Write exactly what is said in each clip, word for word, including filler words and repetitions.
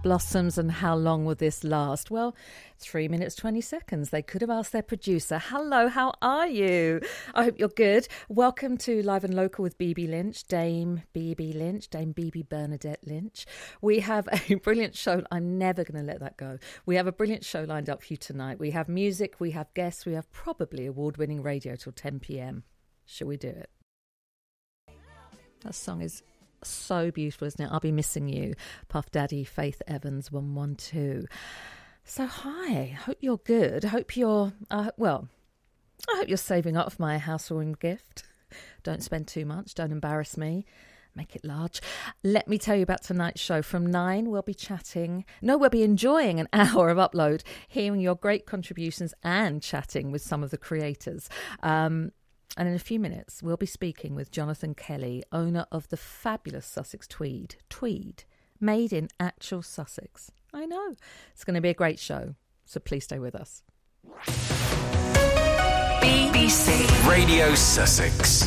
Blossoms and How Long Will This Last? Well, three minutes, twenty seconds. They could have asked their producer. Hello, how are you? I hope you're good. Welcome to Live and Local with B B Lynch, Dame B B Lynch, Dame B B Bernadette Lynch. We have a brilliant show. I'm never going to let that go. We have a brilliant show lined up for you tonight. We have music, we have guests, we have probably award-winning radio till ten p.m. Shall we do it? That song is so beautiful, isn't it? I'll Be Missing You. Puff Daddy, Faith Evans, one one two. So hi, hope you're good. Hope you're, uh, well, I hope you're saving up for my housewarming gift. Don't spend too much. Don't embarrass me. Make it large. Let me tell you about tonight's show. From nine, we'll be chatting. No, we'll be enjoying an hour of upload, hearing your great contributions and chatting with some of the creators. Um, And in a few minutes, we'll be speaking with Jonathan Kelly, owner of the fabulous Sussex Tweed. Tweed, made in actual Sussex. I know. It's going to be a great show, so please stay with us. B B C Radio Sussex.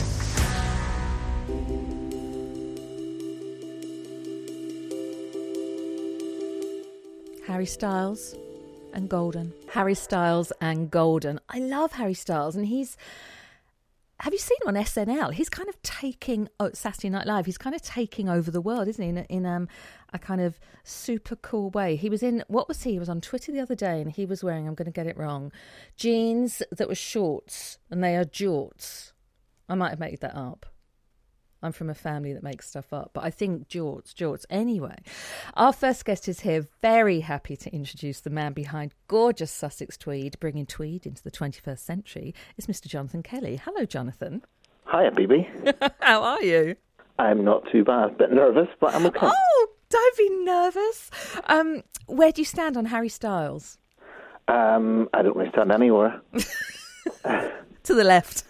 Harry Styles and Golden. Harry Styles and Golden. I love Harry Styles, and he's... Have you seen him on S N L? He's kind of taking oh, Saturday Night Live. He's kind of taking over the world, isn't he? In, a, in um, a kind of super cool way. He was in what was he? He was on Twitter the other day, and he was wearing. I'm going to get it wrong. Jeans that were shorts, and they are jorts. I might have made that up. I'm from a family that makes stuff up, but I think jorts, jorts. Anyway, our first guest is here. Very happy to introduce the man behind gorgeous Sussex Tweed, bringing tweed into the twenty-first century. It's Mister Jonathan Kelly. Hello, Jonathan. Hiya, B B. How are you? I'm not too bad. A bit nervous, but I'm okay. Oh, don't be nervous. Um, where do you stand on Harry Styles? Um, I don't really stand anywhere. To the left.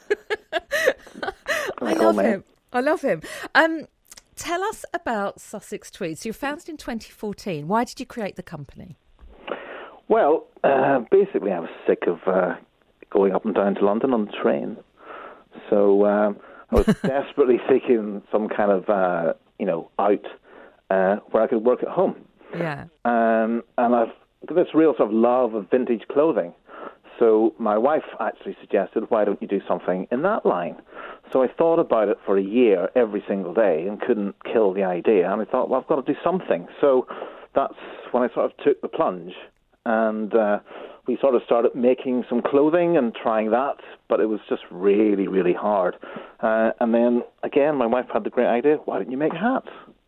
I love me. him. I love him. Um, tell us about Sussex Tweed. So you were founded in twenty fourteen. Why did you create the company? Well, uh, basically I was sick of uh, going up and down to London on the train. So um, I was desperately seeking some kind of, uh, you know, out uh, where I could work at home. Yeah. Um, and I've got this real sort of love of vintage clothing. So my wife actually suggested, why don't you do something in that line? So I thought about it for a year every single day and couldn't kill the idea. And I thought, well, I've got to do something. So that's when I sort of took the plunge. And uh, we sort of started making some clothing and trying that. But it was just really, really hard. Uh, and then, again, my wife had the great idea, why don't you make hats?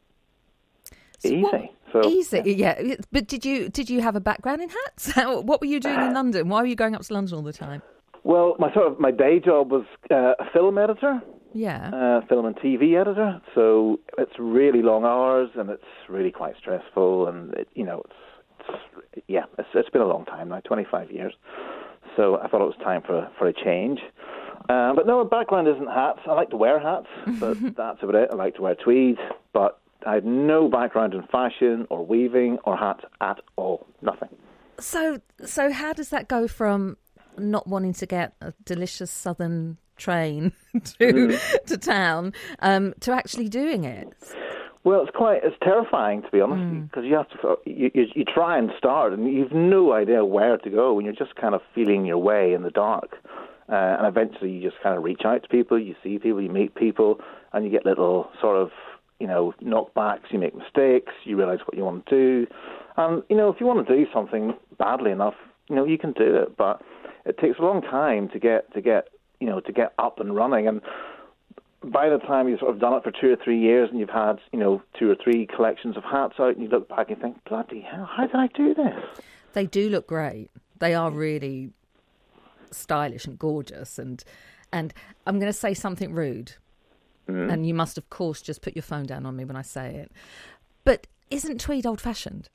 So Easy. What, so, easy, yeah. yeah. But did you did you have a background in hats? What were you doing in London? Why were you going up to London all the time? Well, my sort of my day job was uh, a film editor. Yeah. Uh, film and T V editor. So it's really long hours and it's really quite stressful. And it, you know, it's, it's yeah, it's, it's been a long time now, twenty-five years. So I thought it was time for for a change. Uh, but no, my background isn't hats. I like to wear hats, but that's about it. I like to wear tweed, but I had no background in fashion or weaving or hats at all. Nothing. So, so how does that go from not wanting to get a delicious southern train to mm. to town um, to actually doing it? Well, it's quite it's terrifying, to be honest, because mm. you have to you, you you try and start and you've no idea where to go, and you're just kind of feeling your way in the dark. Uh, and eventually, you just kind of reach out to people, you see people, you meet people, and you get little sort of, you know, knockbacks, you make mistakes, you realize what you want to do. And, you know, if you want to do something badly enough, you know, you can do it. But it takes a long time to get, to get, you know, to get up and running. And by the time you've sort of done it for two or three years and you've had, you know, two or three collections of hats out and you look back and think, bloody hell, how did I do this? They do look great. They are really stylish and gorgeous. And, and I'm going to say something rude. Mm. And you must, of course, just put your phone down on me when I say it. But isn't tweed old-fashioned?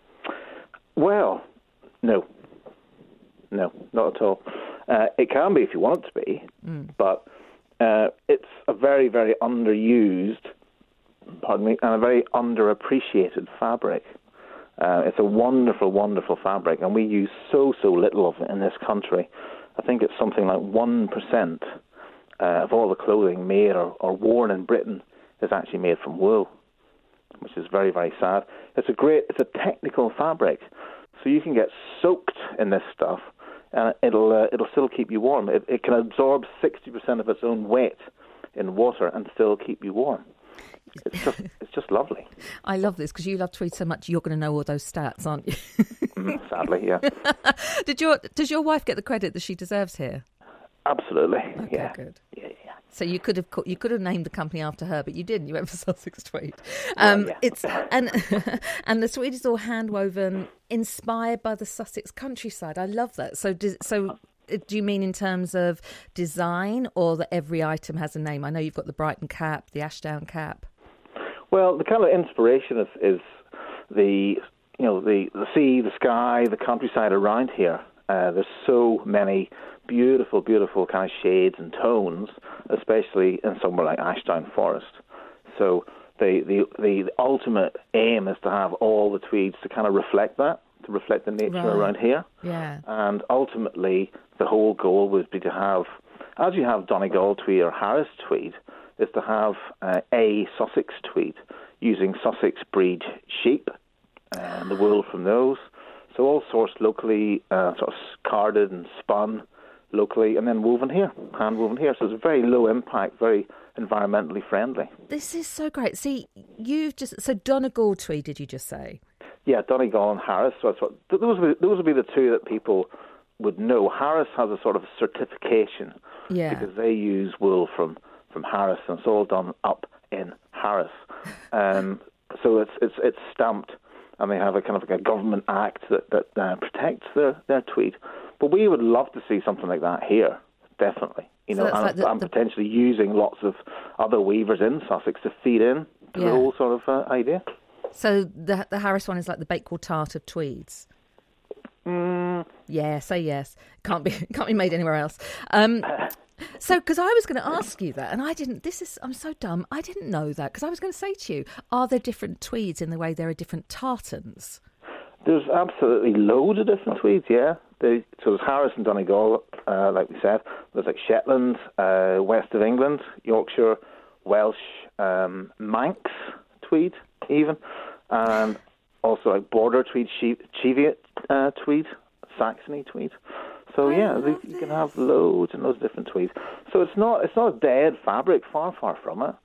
Well, no. No, not at all. Uh, it can be if you want it to be, mm. but uh, it's a very, very underused, pardon me, and a very underappreciated fabric. Uh, it's a wonderful, wonderful fabric, and we use so, so little of it in this country. I think it's something like one percent uh, of all the clothing made or, or worn in Britain is actually made from wool. which is very, very sad. It's a great, it's a technical fabric, so you can get soaked in this stuff, and it'll uh, it'll still keep you warm. It, it can absorb sixty percent of its own weight in water and still keep you warm. It's just it's just lovely. I love this because you love tweed so much. You're going to know all those stats, aren't you? mm, sadly, yeah. Did your does your wife get the credit that she deserves here? Absolutely. Okay, yeah. Good. Yeah, yeah. So you could have you could have named the company after her, but you didn't. You went for Sussex Tweed. Um, well, yeah. It's and and the tweed is all hand woven, inspired by the Sussex countryside. I love that. So do, so do you mean in terms of design, or that every item has a name? I know you've got the Brighton cap, the Ashdown cap. Well, the kind of inspiration is, is the you know the, the sea, the sky, the countryside around here. Uh, there's so many beautiful, beautiful kind of shades and tones, especially in somewhere like Ashdown Forest. So the, the the the ultimate aim is to have all the tweeds to kind of reflect that, to reflect the nature Right. around here. Yeah. And ultimately, the whole goal would be to have, as you have Donegal tweed or Harris tweed, is to have uh, a Sussex tweed using Sussex breed sheep and the wool from those. So all sourced locally, uh, sort of carded and spun locally, and then woven here, hand woven here. So it's very low impact, very environmentally friendly. This is so great. See, you've just so Donegal tweed. Did you just say? Yeah, Donegal and Harris. So that's what those would be, those would be the two that people would know. Harris has a sort of certification Yeah. because they use wool from, from Harris, and it's all done up in Harris. Um, so it's it's it's stamped, and they have a kind of like a government act that that uh, protects their, their tweed. But we would love to see something like that here, definitely. You So know, that's and, like the- and the- potentially using lots of other weavers in Sussex to feed in to Yeah. the whole sort of uh, idea. So the the Harris one is like the Bakewell tart of tweeds. Mm. Yeah, say yes. Can't be can't be made anywhere else. Um, so, because I was going to ask you that, and I didn't. This is I'm so dumb. I didn't know that because I was going to say to you, are there different tweeds in the way there are different tartans? There's absolutely loads of different tweeds, yeah. They, so there's Harris and Donegal, uh, like we said. There's like Shetland, uh, west of England, Yorkshire, Welsh, um, Manx tweed even, and also like border tweed, Che- Cheviot uh, tweed, Saxony tweed. So I yeah, love they, you can have loads and loads of different tweeds. So it's not it's not a dead fabric, far far from it.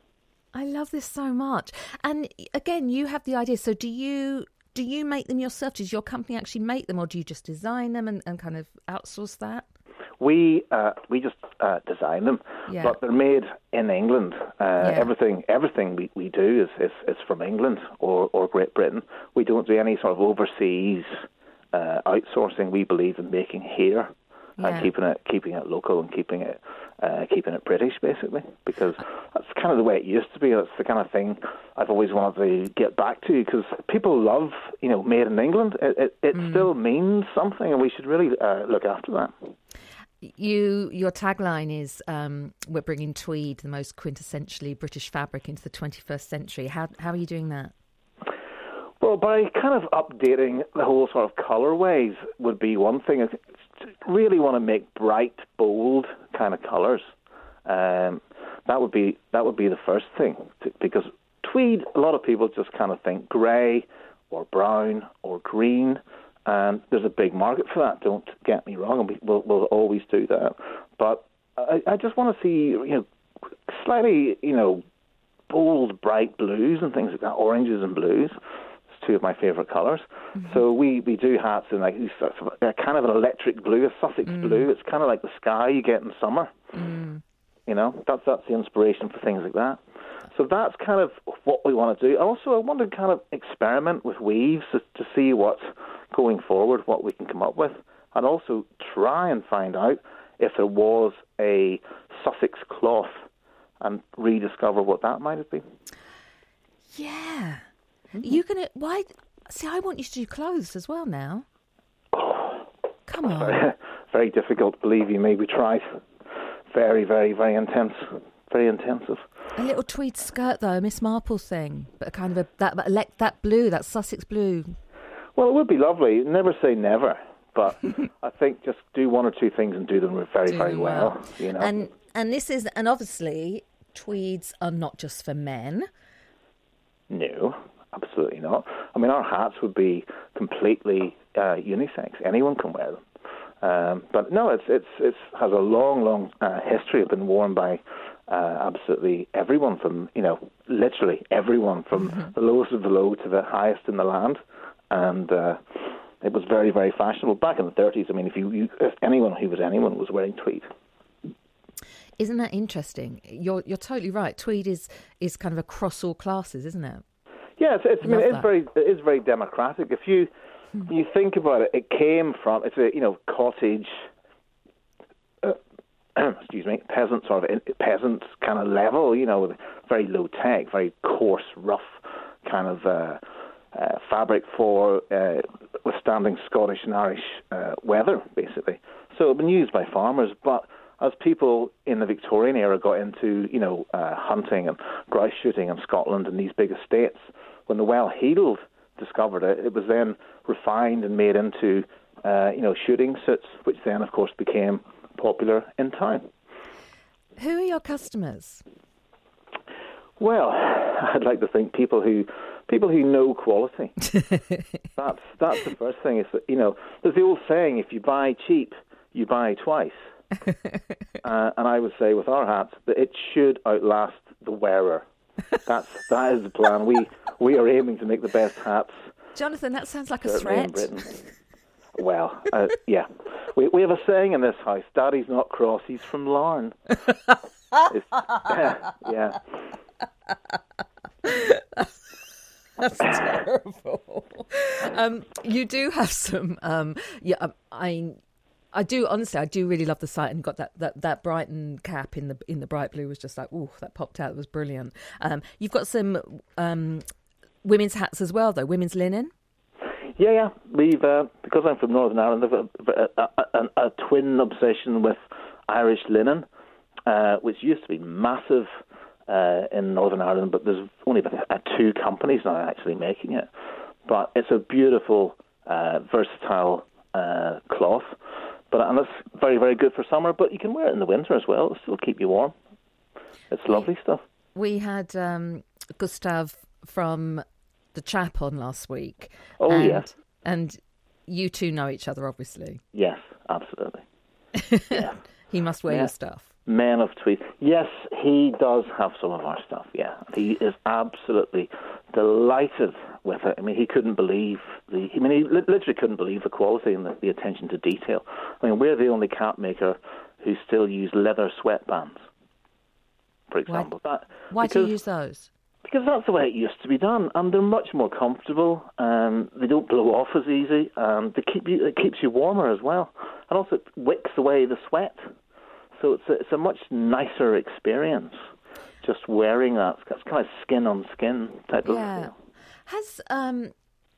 I love this so much. And again, you have the idea. So do you do you make them yourself? Does your company actually make them, or do you just design them and, and kind of outsource that? We uh, we just uh, design them, Yeah. but they're made in England. Uh, Yeah. Everything everything we, we do is, is, is from England or, or Great Britain. We don't do any sort of overseas uh, outsourcing. We believe in making here Yeah. and keeping it keeping it local and keeping it uh, keeping it British, basically, because that's kind of the way it used to be. That's the kind of thing I've always wanted to get back to, because people love, you know, made in England. It it, it Mm. still means something, and we should really uh, look after that. You, your tagline is um, "We're bringing tweed, the most quintessentially British fabric, into the twenty-first century." How how are you doing that? Well, by kind of updating the whole sort of colourways would be one thing. I really want to make bright, bold kind of colours. Um, that would be that would be the first thing, to, because tweed, a lot of people just kind of think grey or brown or green. And there's a big market for that, don't get me wrong, and we, we'll, we'll always do that. But I, I just want to see, you know, slightly, you know, bold, bright blues and things like that, oranges and blues. It's two of my favourite colours. Mm-hmm. So we, we do hats in like a kind of an electric blue, a Sussex mm. blue. It's kind of like the sky you get in summer. Mm. You know, that's that's the inspiration for things like that. So that's kind of what we want to do. Also, I want to kind of experiment with weaves to, to see what's going forward, what we can come up with, and also try and find out if there was a Sussex cloth and rediscover what that might have been. Yeah. Mm-hmm. You're going to... Why... See, I want you to do clothes as well now. Oh, Come on. Very, very difficult, believe you me. We tried. Very, very, very intense. Very intensive. A little tweed skirt, though, a Miss Marple thing, but a kind of a that that, that blue, that Sussex blue. Well, it would be lovely. Never say never, but I think just do one or two things and do them very, do very them well. well. You know, and and this is and obviously tweeds are not just for men. No, absolutely not. I mean, our hats would be completely uh, unisex. Anyone can wear them. Um, but no, it's it's it's has a long, long uh, history of being worn by uh, absolutely everyone, from you know, literally everyone, from mm-hmm. the lowest of the low to the highest in the land, and uh, it was very, very fashionable back in the thirties. I mean, if you, you if anyone who was anyone was wearing tweed. Isn't that interesting? You're you're totally right. Tweed is is kind of across all classes, isn't it? Yeah, it's, it's I mean, it's very it is very democratic. If you When you think about it, it came from, it's a, you know, cottage, uh, excuse me, peasant sort of, peasant kind of level, you know, very low tech, very coarse, rough kind of uh, uh, fabric for uh, withstanding Scottish and Irish uh, weather, basically. So it's been used by farmers, but as people in the Victorian era got into, you know, uh, hunting and grouse shooting in Scotland and these big estates, when the well-heeled discovered it, it was then refined and made into, uh, you know, shooting suits, which then, of course, became popular in time. Who are your customers? Well, I'd like to think people who people who know quality. that's that's the first thing. Is that, you know, there's the old saying: if you buy cheap, you buy twice. uh, and I would say with our hats that it should outlast the wearer. That's that is the plan. We we are aiming to make the best hats. Jonathan, that sounds like a threat. In Britain. Well, uh, yeah, we we have a saying in this house: "Daddy's not cross; he's from Larne." yeah, yeah. That's terrible. Um, you do have some. Um, yeah, um, I. I do honestly. I do really love the site, and got that, that, that Brighton cap in the in the bright blue was just like, ooh, that popped out. It was brilliant. Um, you've got some um, women's hats as well, though. Women's linen. Yeah, yeah. We've uh, because I'm from Northern Ireland, I've got a, a, a, a twin obsession with Irish linen, uh, which used to be massive uh, in Northern Ireland, but there's only uh, two companies now actually making it. But it's a beautiful, uh, versatile uh, cloth. But and it's very, very good for summer. But you can wear it in the winter as well. It'll still keep you warm. It's lovely stuff. We had um, Gustav from The Chap on last week. Oh, and, yes. And you two know each other, obviously. Yes, absolutely. Yeah. He must wear yeah. your stuff. Men of Tweed. Yes, he does have some of our stuff, yeah. He is absolutely delighted with it. I mean, he couldn't believe the... I mean, he literally couldn't believe the quality and the, the attention to detail. I mean, we're the only cap maker who still use leather sweatbands, for example. Why, that, why because, do you use those? Because that's the way it used to be done, and they're much more comfortable. Um, they don't blow off as easy, and they keep you, it keeps you warmer as well. And also it wicks away the sweat. So it's a, it's a much nicer experience just wearing that. It's kind of skin on skin type yeah. of feel. Has um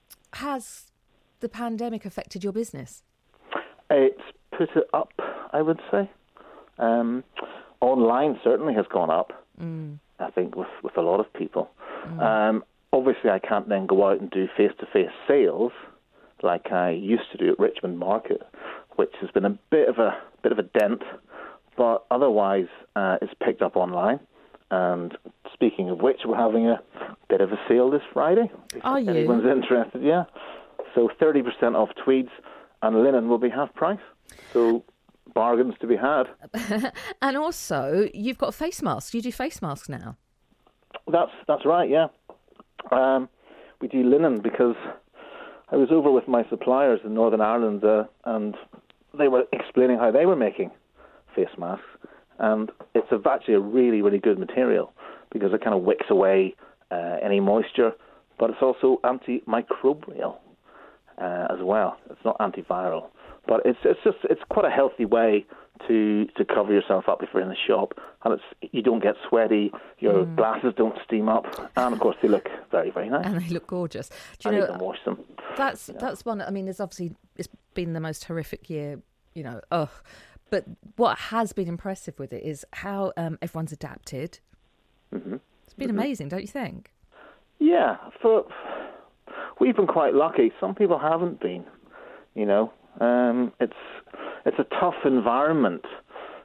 has the pandemic affected your business? It's put it up, I would say. Um, online certainly has gone up. Mm. I think with, with a lot of people. Mm. Um, obviously, I can't then go out and do face-to-face sales like I used to do at Richmond Market, which has been a bit of a bit of a dent. But otherwise, uh, it's picked up online. And speaking of which, we're having a bit of a sale this Friday. Are you? Anyone's interested, yeah. So thirty percent off tweeds, and linen will be half price. So bargains to be had. And also, you've got face masks. You do face masks now. That's that's right, yeah. Um, we do linen because I was over with my suppliers in Northern Ireland, uh, and they were explaining how they were making face masks, and it's a, actually a really, really good material because it kind of wicks away uh, any moisture, but it's also antimicrobial uh, as well. It's not antiviral, but it's it's just it's quite a healthy way to to cover yourself up if you're in the shop, and it's you don't get sweaty, your mm. glasses don't steam up, and of course they look very, very nice. And they look gorgeous. Do you and know, you can wash them. That's you know. that's one. I mean, there's obviously it's been the most horrific year, you know. Ugh. But what has been impressive with it is how um, everyone's adapted. Mm-hmm. It's been mm-hmm. amazing, don't you think? Yeah, for we've been quite lucky. Some people haven't been. You know, um, it's it's a tough environment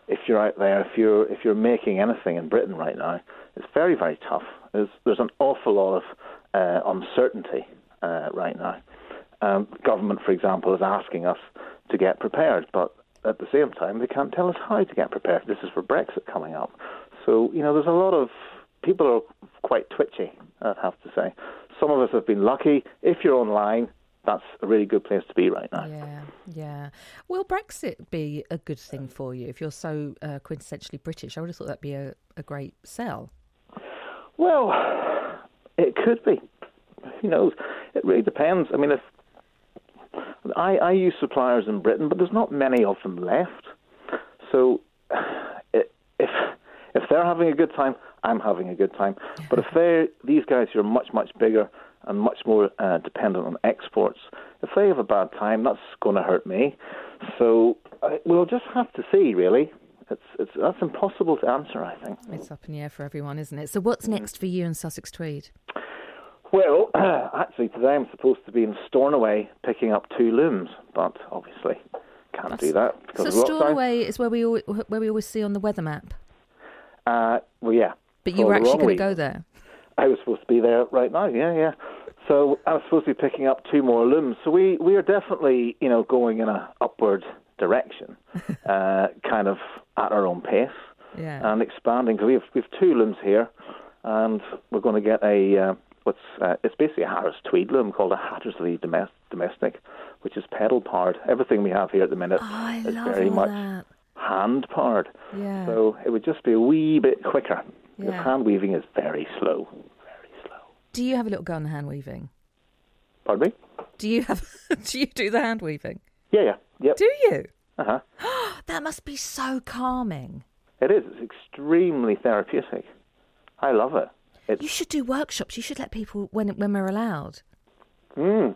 if you're out there, if you're if you're making anything in Britain right now, it's very, very tough. There's, there's an awful lot of uh, uncertainty uh, right now. Um, government, for example, is asking us to get prepared, but at the same time, they can't tell us how to get prepared. This is for Brexit coming up. So, you know, there's a lot of people are quite twitchy, I'd have to say. Some of us have been lucky. If you're online, that's a really good place to be right now. Yeah, yeah. Will Brexit be a good thing for you if you're so uh, quintessentially British? I would have thought that'd be a, a great sell. Well, it could be. Who knows? It really depends. I mean, if I, I use suppliers in Britain, but there's not many of them left. So if if they're having a good time, I'm having a good time. But if they're these guys who are much, much bigger and much more uh, dependent on exports, if they have a bad time, that's going to hurt me. So uh, we'll just have to see, really. It's, it's that's impossible to answer, I think. It's up in the air for everyone, isn't it? So what's next for you in Sussex Tweed? Well, actually, today I'm supposed to be in Stornoway picking up two looms, but obviously can't That's, do that. So Stornoway is where we always, where we always see on the weather map. Uh, well, yeah. But you were actually going to go there. I was supposed to be there right now. Yeah, yeah. So I was supposed to be picking up two more looms. So we, we are definitely, you know, going in a upward direction, uh, kind of at our own pace, yeah, and expanding. Because we have we have two looms here, and we're going to get a. Uh, What's uh, it's basically a Harris Tweed loom called a Hattersley Domestic, which is pedal powered. Everything we have here at the minute oh, I is love very all much that. hand powered. Yeah. So it would just be a wee bit quicker. Yeah. Because hand weaving is very slow, very slow. Do you have a little go on the hand weaving? Pardon me? Do you have? Do you do the hand weaving? Yeah, yeah, yep. Do you? Uh huh. That must be so calming. It is. It's extremely therapeutic. I love it. It's, you should do workshops. You should let people, when when we're allowed. Mm,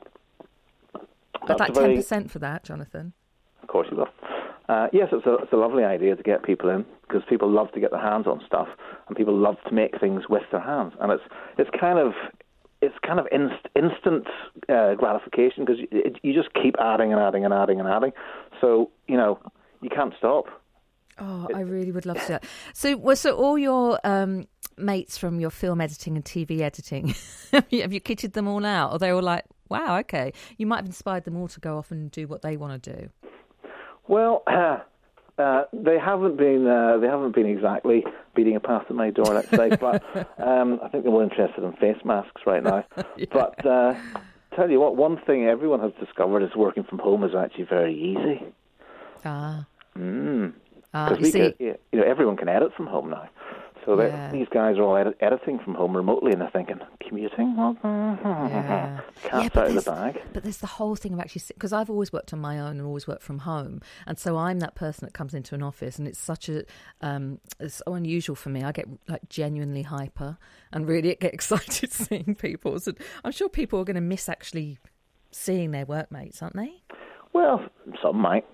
I'd like ten percent for that, Jonathan. Of course you will. Uh, yes, it's a, it's a lovely idea to get people in, because people love to get their hands on stuff, and people love to make things with their hands. And it's it's kind of it's kind of inst, instant uh, gratification, because you, you just keep adding and adding and adding and adding. So, you know, you can't stop. Oh, I really would love to do that. So, well, so all your um, mates from your film editing and T V editing, have you kitted them all out? Or they're all like, wow, okay. You might have inspired them all to go off and do what they want to do. Well, uh, uh, they haven't been uh, they haven't been exactly beating a path at my door, let's say. But um, I think they're more interested in face masks right now. Yeah. But uh, tell you what, one thing everyone has discovered is working from home is actually very easy. Ah. Mm. Uh, we can, you know, everyone can edit from home now. So yeah. These guys are all edit, editing from home remotely, and they're thinking, commuting? Yeah. Cat's yeah, out of the bag. But there's the whole thing of actually, because I've always worked on my own and always worked from home. And so I'm that person that comes into an office, and it's such a, um, it's so unusual for me. I get like genuinely hyper and really get excited seeing people. So I'm sure people are going to miss actually seeing their workmates, aren't they? Well, some might.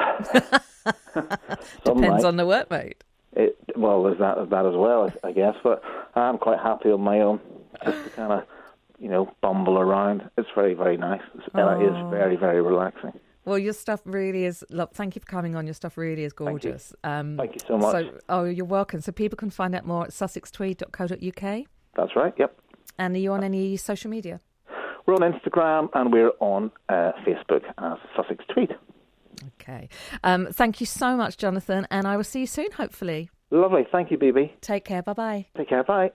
Depends on the workmate. It, well, there's that, that as well, I guess. But I'm quite happy on my own, just to kind of, you know, bumble around. It's very, very nice. It's, oh. It is very, very relaxing. Well, your stuff really is. Look, thank you for coming on. Your stuff really is gorgeous. Thank you, um, thank you so much. So, oh, you're welcome. So people can find out more at sussex tweed dot co dot uk. That's right. Yep. And are you on any social media? We're on Instagram and we're on uh, Facebook as Sussex Tweed. Okay. Um, thank you so much, Jonathan, and I will see you soon, hopefully. Lovely. Thank you, B B. Take care. Bye-bye. Take care. Bye.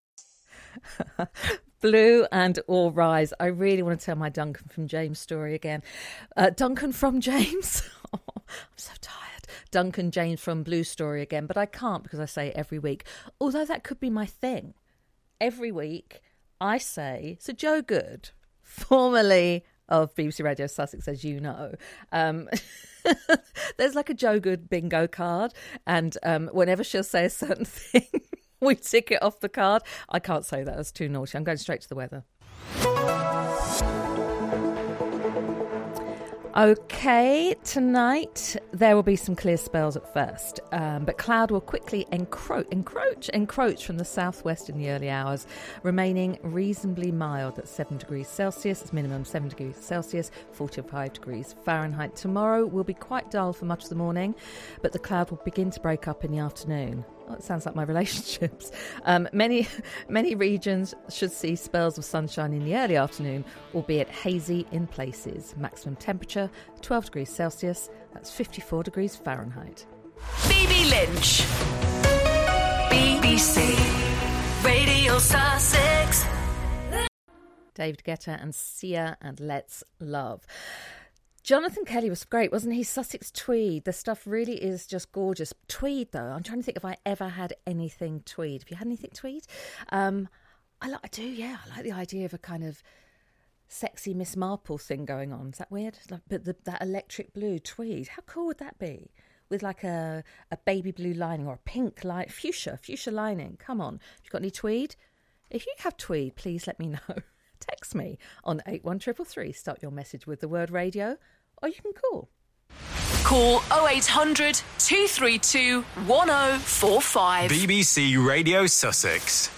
Blue and All Rise. I really want to tell my Duncan from James story again. Uh, Duncan from James. Oh, I'm so tired. Duncan James from Blue story again, but I can't because I say it every week. Although that could be my thing. Every week I say, so Joe Good, formerly of B B C Radio Sussex, as you know, um, there's like a Joe Good bingo card, and um, whenever she'll say a certain thing, we tick it off the card. I can't say that, that's too naughty. I'm going straight to the weather. Okay, tonight there will be some clear spells at first, um, but cloud will quickly encroach, encroach, encroach from the southwest in the early hours, remaining reasonably mild at seven degrees Celsius. It's minimum seven degrees Celsius, forty-five degrees Fahrenheit. Tomorrow will be quite dull for much of the morning, but the cloud will begin to break up in the afternoon. Oh, it sounds like my relationships. Um, many, many regions should see spells of sunshine in the early afternoon, albeit hazy in places. Maximum temperature, twelve degrees Celsius. That's fifty-four degrees Fahrenheit. B B Lynch. B B C. Radio Sussex. David Guetta and Sia and Let's Love. Jonathan Kelly was great, wasn't he? Sussex tweed. The stuff really is just gorgeous. Tweed, though, I'm trying to think if I ever had anything tweed. Have you had anything tweed? Um, I, like, I do, yeah. I like the idea of a kind of sexy Miss Marple thing going on. Is that weird? Like, but the, that electric blue tweed, how cool would that be? With like a, a baby blue lining or a pink light, fuchsia, fuchsia lining. Come on. Have you got any tweed? If you have tweed, please let me know. Text me on eight one three three three. Start your message with the word radio, or you can call. Call oh eight hundred, two three two, one oh four five. B B C Radio Sussex.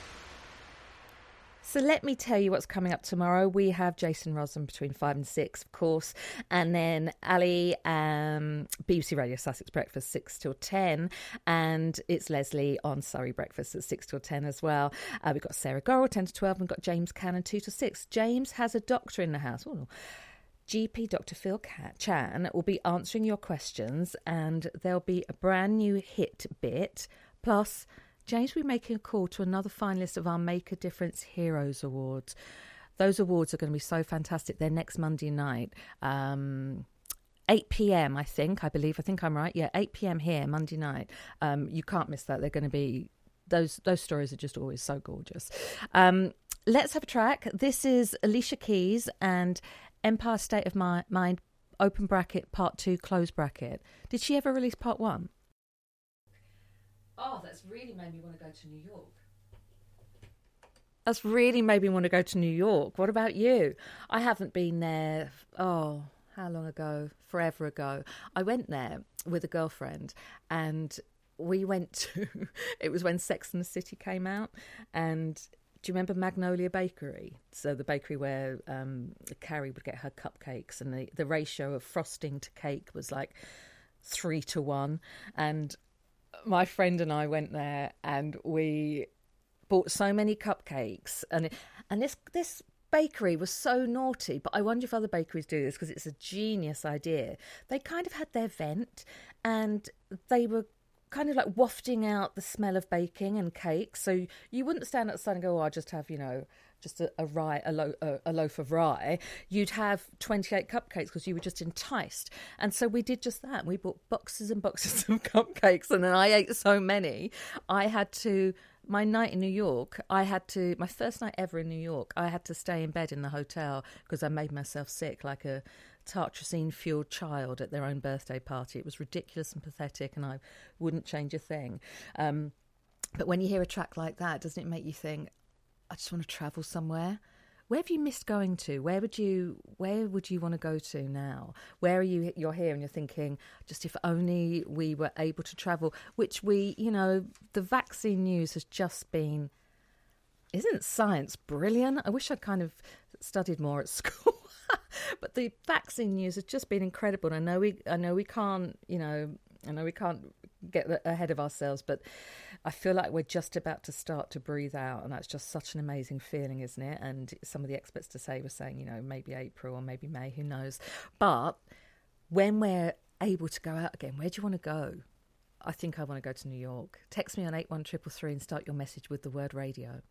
So let me tell you what's coming up tomorrow. We have Jason Rosen between five and six, of course, and then Ali, um, B B C Radio Sussex Breakfast six till ten, and it's Leslie on Surrey Breakfast at six till ten as well. Uh, we've got Sarah Gorrell ten to twelve, and we've got James Cannon two to six. James has a doctor in the house. Ooh. G P Doctor Phil Chan will be answering your questions, and there'll be a brand new hit bit, plus James will be making a call to another finalist of our Make a Difference Heroes Awards. Those awards are going to be so fantastic. They're next Monday night, um, eight p.m, I think, I believe. I think I'm right. Yeah, eight p.m. here, Monday night. Um, you can't miss that. They're going to be, those those stories are just always so gorgeous. Um, let's have a track. This is Alicia Keys and Empire State of Mind, open bracket, part two, close bracket. Did she ever release part one? Oh, that's really made me want to go to New York. That's really made me want to go to New York. What about you? I haven't been there, oh, how long ago? Forever ago. I went there with a girlfriend, and we went to, it was when Sex and the City came out, and do you remember Magnolia Bakery? So the bakery where um, Carrie would get her cupcakes, and the, the ratio of frosting to cake was like three to one, and my friend and I went there, and we bought so many cupcakes, and it, and this this bakery was so naughty. But I wonder if other bakeries do this, because it's a genius idea. They kind of had their vent, and they were kind of like wafting out the smell of baking and cake. So you wouldn't stand outside and go, "Oh, I'll just have, you know, just a, a rye, a, lo- a, a loaf of rye." You'd have twenty-eight cupcakes because you were just enticed. And so we did just that. We bought boxes and boxes of cupcakes, and then I ate so many. I had to, my night in New York, I had to, my first night ever in New York, I had to stay in bed in the hotel because I made myself sick like a tartrazine-fueled child at their own birthday party. It was ridiculous and pathetic, and I wouldn't change a thing. Um, but when you hear a track like that, doesn't it make you think, I just want to travel somewhere? Where have you missed going to? Where would you Where would you want to go to now? Where are you? You're here and you're thinking, just if only we were able to travel, which we, you know, the vaccine news has just been, isn't science brilliant? I wish I'd kind of studied more at school. But the vaccine news has just been incredible. And I know we, I know we can't, you know, I know we can't get ahead of ourselves, but I feel like we're just about to start to breathe out, and that's just such an amazing feeling, isn't it? And some of the experts to say were saying, you know, maybe April or maybe May, who knows? But when we're able to go out again, where do you want to go? I think I want to go to New York. Text me on eight one three three three and start your message with the word radio.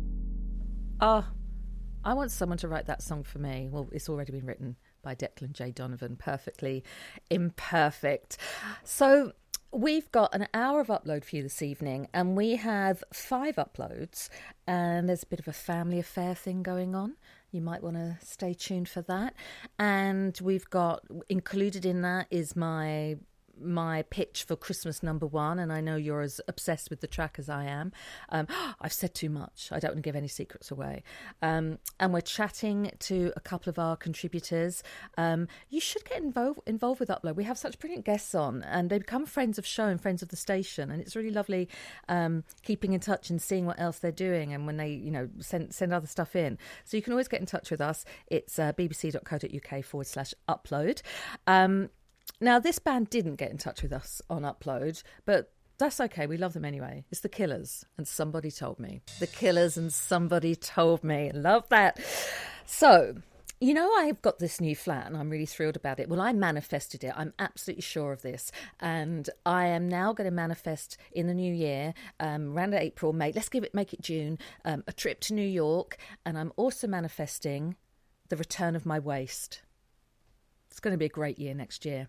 Oh, I want someone to write that song for me. Well, it's already been written by Declan J. Donovan, perfectly imperfect. So we've got an hour of upload for you this evening, and we have five uploads, and there's a bit of a family affair thing going on. You might want to stay tuned for that. And we've got, included in that is my my pitch for Christmas number one, and I know you're as obsessed with the track as I am. Um, I've said too much. I don't want to give any secrets away. Um, and we're chatting to a couple of our contributors. Um, you should get involved involved with Upload. We have such brilliant guests on, and they become friends of show and friends of the station, and it's really lovely um, keeping in touch and seeing what else they're doing, and when they, you know, send send other stuff in. So you can always get in touch with us. It's uh, bbc.co.uk forward slash upload. Um, now, this band didn't get in touch with us on Upload, but that's okay. We love them anyway. It's The Killers and Somebody Told Me. The Killers and Somebody Told Me. Love that. So, you know, I've got this new flat and I'm really thrilled about it. Well, I manifested it. I'm absolutely sure of this. And I am now going to manifest in the new year, um, around April, May. Let's give it, make it June, um, a trip to New York. And I'm also manifesting the return of my waist. It's going to be a great year next year.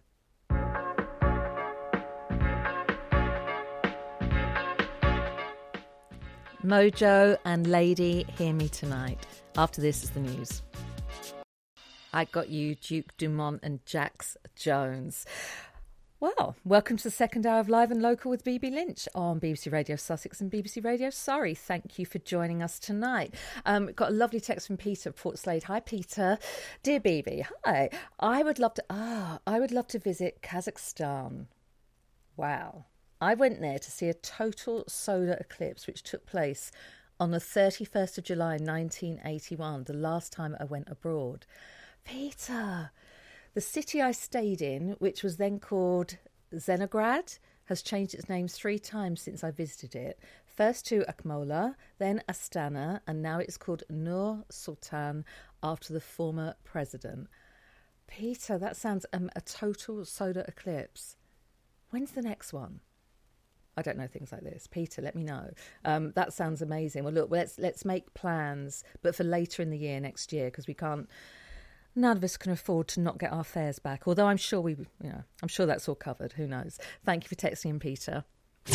Mojo and Lady, Hear Me Tonight. After this is the news. I got you, Duke Dumont and Jax Jones. Well, welcome to the second hour of Live and Local with B B Lynch on B B C Radio Sussex and B B C Radio Surrey. Thank you for joining us tonight. Um, we've got a lovely text from Peter at Port Slade. Hi, Peter. Dear B B, hi. I would love to. Ah, I would love to visit Kazakhstan. Wow. I went there to see a total solar eclipse, which took place on the thirty-first of July, nineteen eighty-one, the last time I went abroad. Peter, the city I stayed in, which was then called Zelenograd, has changed its name three times since I visited it. First to Akmola, then Astana, and now it's called Nur Sultan after the former president. Peter, that sounds um, a total solar eclipse. When's the next one? I don't know things like this. Peter, let me know. Um, that sounds amazing. Well, look, let's let's make plans, but for later in the year, next year, because we can't. None of us can afford to not get our fares back. Although I'm sure we, you know, I'm sure that's all covered. Who knows? Thank you for texting in, Peter.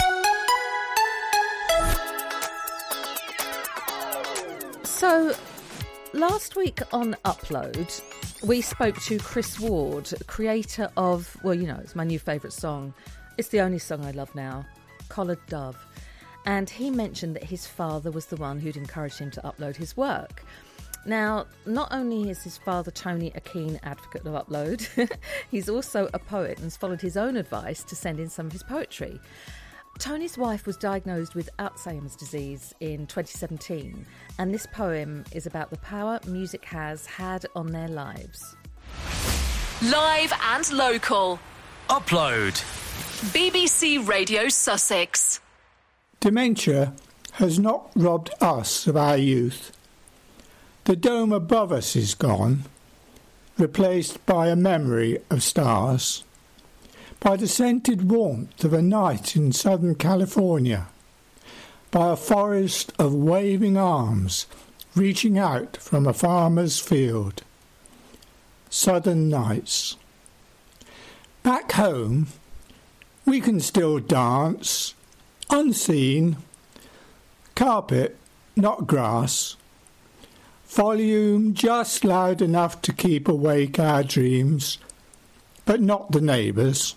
So, last week on Upload, we spoke to Chris Ward, creator of, well, you know, it's my new favourite song. It's the only song I love now, Collared Dove. And he mentioned that his father was the one who'd encouraged him to upload his work. Now, not only is his father, Tony, a keen advocate of Upload, he's also a poet and has followed his own advice to send in some of his poetry. Tony's wife was diagnosed with Alzheimer's disease in twenty seventeen, and this poem is about the power music has had on their lives. Live and local. Upload. B B C Radio Sussex. Dementia has not robbed us of our youth. The dome above us is gone, replaced by a memory of stars, by the scented warmth of a night in Southern California, by a forest of waving arms reaching out from a farmer's field. Southern nights. Back home, we can still dance, unseen, carpet, not grass, volume just loud enough to keep awake our dreams, but not the neighbours.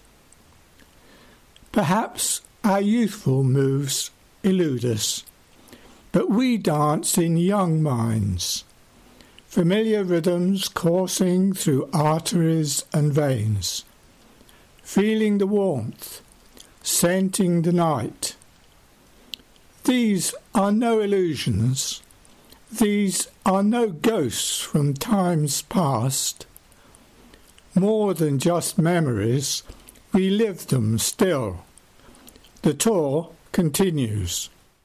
Perhaps our youthful moves elude us, but we dance in young minds, familiar rhythms coursing through arteries and veins, feeling the warmth, scenting the night. These are no illusions. These are no ghosts from times past. More than just memories, we live them still. The tour continues.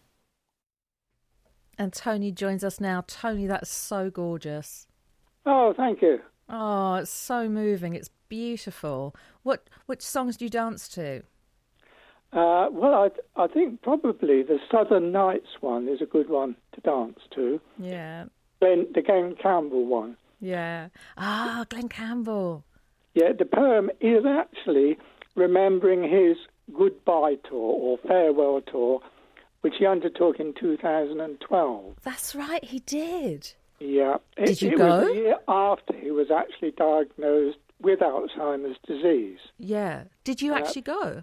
And Tony joins us now. Tony, that's so gorgeous. Oh, thank you. Oh, it's so moving. It's beautiful. What which songs do you dance to? Uh, well, I, I think probably the Southern Nights one is a good one to dance to. Yeah. Glenn, the Glenn Campbell one. Yeah. Ah, Glenn Campbell. Yeah, the poem is actually remembering his goodbye tour or farewell tour, which he undertook in two thousand twelve. That's right, he did. Yeah. Did it, you it go? was a year after he was actually diagnosed with Alzheimer's disease. Yeah. Did you Uh, actually go?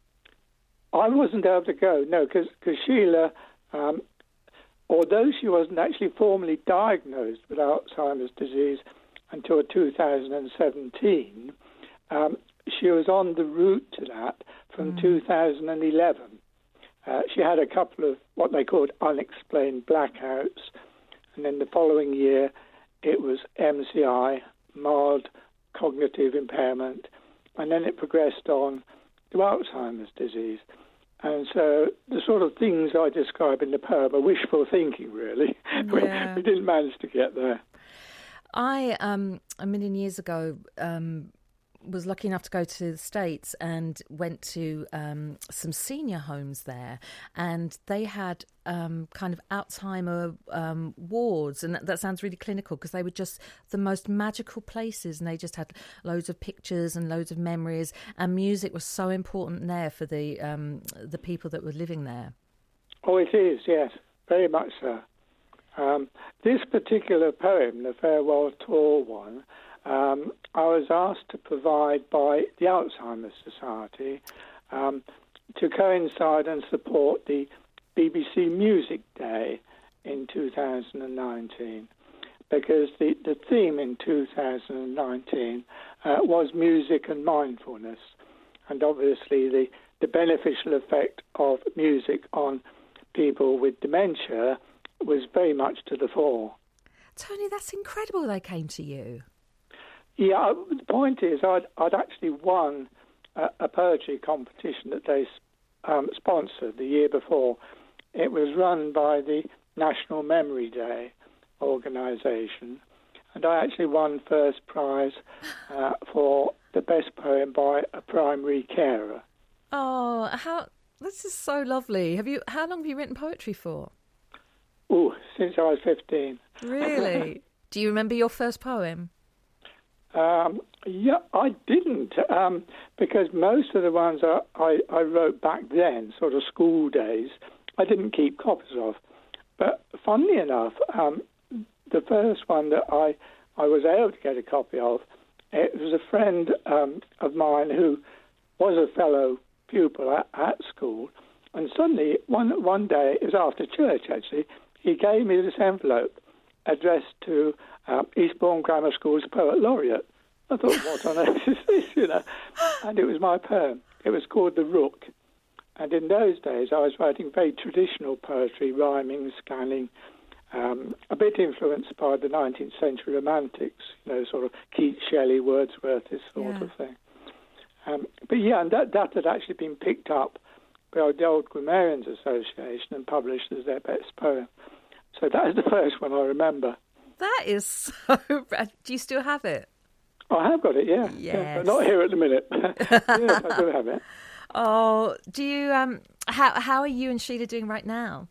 I wasn't able to go, no, because Sheila, um, although she wasn't actually formally diagnosed with Alzheimer's disease until two thousand seventeen, um, she was on the route to that from mm. two thousand eleven. Uh, she had a couple of what they called unexplained blackouts, and then the following year it was M C I, mild cognitive impairment, and then it progressed on to Alzheimer's disease. And so the sort of things I describe in the poem are wishful thinking, really. Yeah. we, we didn't manage to get there. I, um, a million years ago, um, was lucky enough to go to the States and went to um, some senior homes there, and they had um, kind of Alzheimer um, wards, and that, that sounds really clinical because they were just the most magical places, and they just had loads of pictures and loads of memories, and music was so important there for the um, the people that were living there. Oh, it is, yes, very much so. Um, this particular poem, the Farewell Tour one, Um, I was asked to provide by the Alzheimer's Society um, to coincide and support the B B C Music Day in two thousand nineteen, because the, the theme in two thousand nineteen uh, was music and mindfulness, and obviously the, the beneficial effect of music on people with dementia was very much to the fore. Tony, that's incredible they came to you. Yeah, the point is, I'd, I'd actually won a, a poetry competition that they um, sponsored the year before. It was run by the National Memory Day organisation, and I actually won first prize uh, for the best poem by a primary carer. Oh, how this is so lovely. Have you? How long have you written poetry for? Oh, since I was fifteen. Really? Do you remember your first poem? Um, yeah, I didn't, um, because most of the ones I, I, I wrote back then, sort of school days, I didn't keep copies of. But funnily enough, um, the first one that I, I was able to get a copy of, it was a friend um, of mine who was a fellow pupil at, at school, and suddenly, one, one day, it was after church actually, he gave me this envelope addressed to um, Eastbourne Grammar School's Poet Laureate. I thought, what on earth is this, you know? And it was my poem. It was called The Rook. And in those days, I was writing very traditional poetry, rhyming, scanning, um, a bit influenced by the nineteenth century romantics, you know, sort of Keats, Shelley, Wordsworth, this sort yeah. of thing. Um, but yeah, and that, that had actually been picked up by the Old Grammarians Association and published as their best poem. So that is the first one I remember. That is so rad. Do you still have it? I have got it, yeah. Yes. Yeah, but not here at the minute. Yes, I do have it. Oh, do you? Um, how how are you and Sheila doing right now?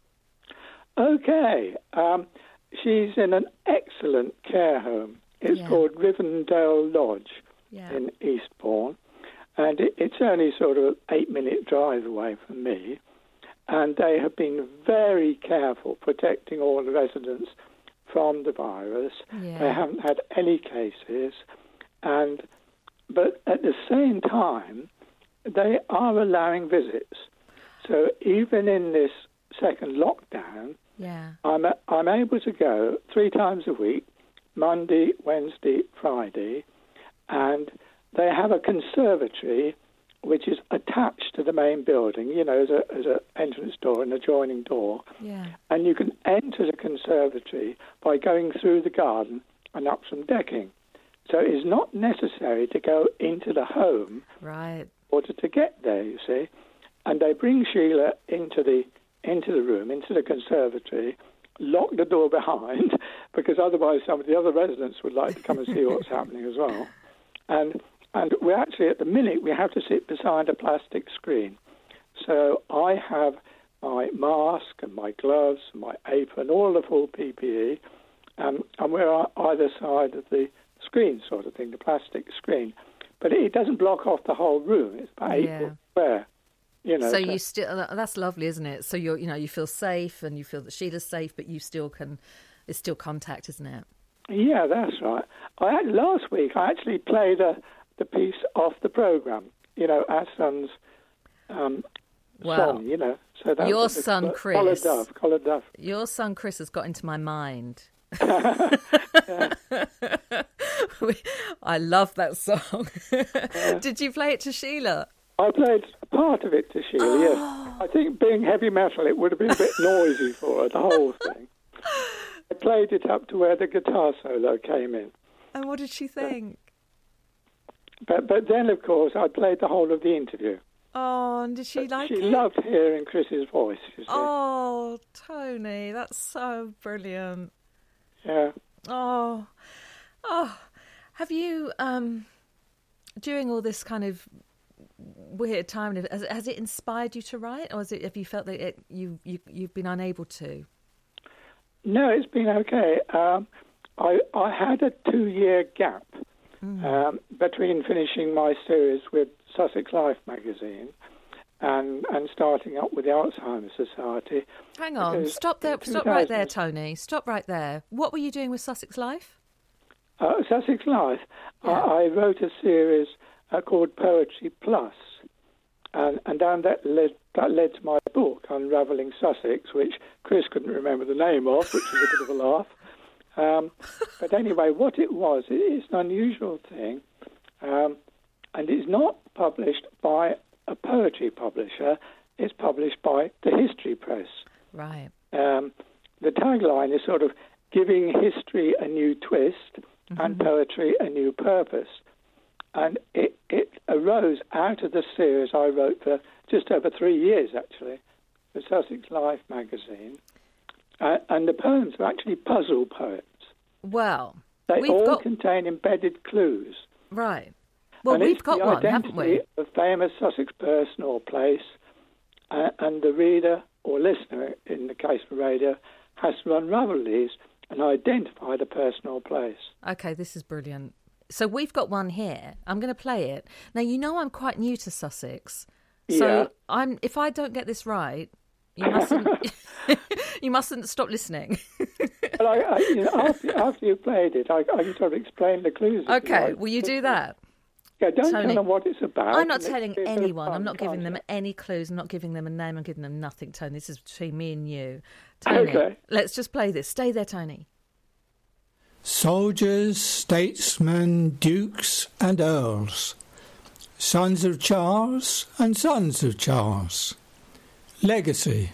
Okay, um, she's in an excellent care home. It's Yeah. called Rivendell Lodge Yeah. in Eastbourne, and it, it's only sort of an eight-minute drive away from me. And they have been very careful protecting all the residents from the virus. Yeah. They haven't had any cases, and but at the same time, they are allowing visits. So even in this second lockdown, Yeah. I'm I'm able to go three times a week, Monday, Wednesday, Friday, and they have a conservatory which is attached to the main building, you know, as a as an entrance door, an adjoining door. Yeah. And you can enter the conservatory by going through the garden and up some decking. So it is not necessary to go into the home Right. in order to get there, you see. And they bring Sheila into the into the room, into the conservatory, lock the door behind, because otherwise some of the other residents would like to come and see what's happening as well. And and we're actually, at the minute, we have to sit beside a plastic screen. So I have my mask and my gloves and my apron, all the full P P E, um, and we're on either side of the screen sort of thing, the plastic screen. But it doesn't block off the whole room. It's about eight Yeah. foot square. You know, So so- you still, that's lovely, isn't it? So you're, you know, you feel safe and you feel that Sheila's safe, but you still can, it's still contact, isn't it? Yeah, that's right. I had, last week I actually played a, the piece off the programme, you know, our son's um, Well, song, you know. So that your was the son Collar- Chris, Collared Dove, Collared Dove. Your son Chris has got into my mind. I love that song. Yeah. Did you play it to Sheila? I played part of it to Sheila, Oh. yes. I think being heavy metal, it would have been a bit noisy for her, the whole thing. I played it up to where the guitar solo came in. And what did she think? But but then, of course, I played the whole of the interview. Oh, and did she like she it? loved hearing Chris's voice, you see. Oh, Tony, that's so brilliant. Yeah. Oh, oh, have you, um, during all this kind of weird time, has, has it inspired you to write, or has it, have you felt that it, you, you, you've been unable to? No, it's been okay. Um, I, I had a two-year gap mm. um, between finishing my series with Sussex Life magazine and and starting up with the Alzheimer's Society. Hang on, stop there, stop right there, Tony. Stop right there. What were you doing with Sussex Life? Uh, Sussex Life, yeah. I, I wrote a series uh, called Poetry Plus, and and down that led that led to my book Unravelling Sussex, which Chris couldn't remember the name of, which was a bit of a laugh. Um, but anyway, what it was, it is an unusual thing, um, and it's not published by a poetry publisher. It's published by the History Press. Right. Um, the tagline is sort of giving history a new twist mm-hmm. and poetry a new purpose. And it, it arose out of the series I wrote for just over three years, actually, the Sussex Life magazine. Uh, and the poems are actually puzzle poems. Well, they we've all got... contain embedded clues. Right. Well, and we've got one, haven't we? A famous Sussex person or place, uh, and the reader or listener, in the case of radio, has to unravel these and identify the person or place. Okay, this is brilliant. So we've got one here. I'm going to play it. Now, you know I'm quite new to Sussex. So yeah. I'm. If I don't get this right, you mustn't, you mustn't stop listening. But I, I, you know, after, after you played it, I, I can sort of explain the clues. Okay, will you do that? Yeah, don't Tony, tell them what it's about. I'm not telling anyone. Fun, I'm not giving them you? any clues. I'm not giving them a name. I'm giving them nothing, Tony. This is between me and you. Tony, okay. Let's just play this. Stay there, Tony. Soldiers, statesmen, dukes and earls, sons of Charles and sons of Charles. Legacy.